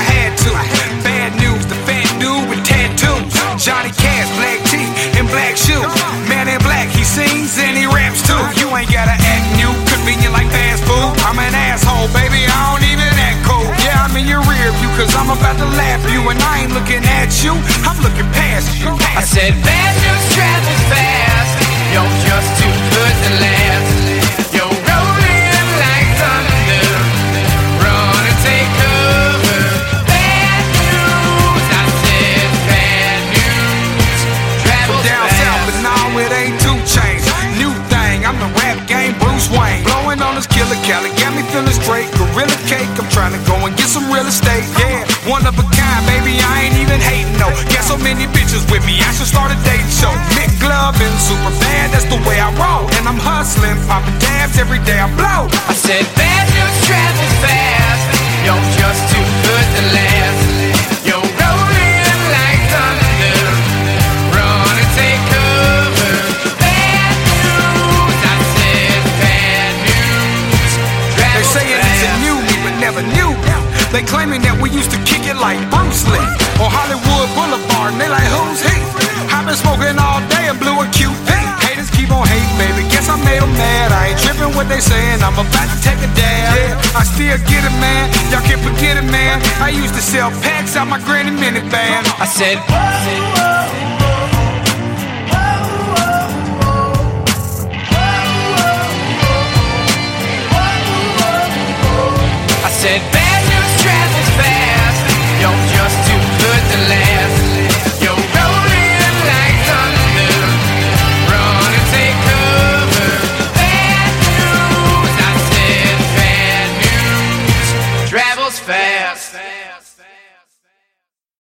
had to. Bad news, the fat dude with tattoos. Johnny Cash, black tee and black shoes. Man in black, he sings and he raps too. You ain't gotta act new, convenient like fast food. I'm an asshole, baby, I don't even act cool. Yeah, I'm in your rear view, cause I'm about to laugh you. And I ain't looking at you, I'm looking past you. I said bad news travels fast. You're just too good to last. You're rolling like thunder. Run and take cover. Bad news, I said bad news travels Down fast. south, but now it ain't 2 Chainz. New thing, I'm the rap game Bruce Wayne. Blowing on this killer Cali, got me feeling straight. Gorilla cake, I'm trying to go and get some real estate. Yeah, one of a kind, baby, I ain't even hating, no. Got so many bitches with me, I should start a dating show. Nick Glove and super bad, that's the way I roll. And I'm hustling, popping dabs every day I blow. I said bad news travels fast. You're just too good to last. You're rolling like thunder. Run and take cover. Bad news, I said bad news They travels saying fast. it's a new me, but never knew. They claiming that we used to kick it like Bruce Lee on Hollywood Boulevard, and they like, who's he? I've been smoking all day and blew a QP. Haters keep on hating, baby, guess I made them mad. I ain't tripping what they saying, I'm about to take a dab. Yeah, I still get it, man, y'all can't forget it, man. I used to sell packs out my granny minivan. I said